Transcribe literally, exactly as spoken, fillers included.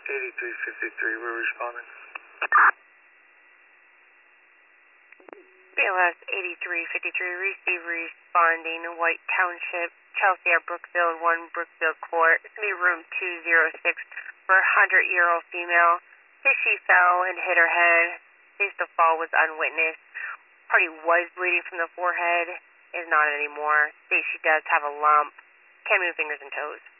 eighty-three fifty-three, we're responding. B L S eighty-three fifty-three, receive responding, White Township, Chelsea at Brookfield, one Brookfield Court. It's going to be room two oh six for a hundred-year-old female. Says she fell and hit her head. Says the fall was unwitnessed. Party was bleeding from the forehead, is not anymore. Says she does have a lump. Can't move fingers and toes.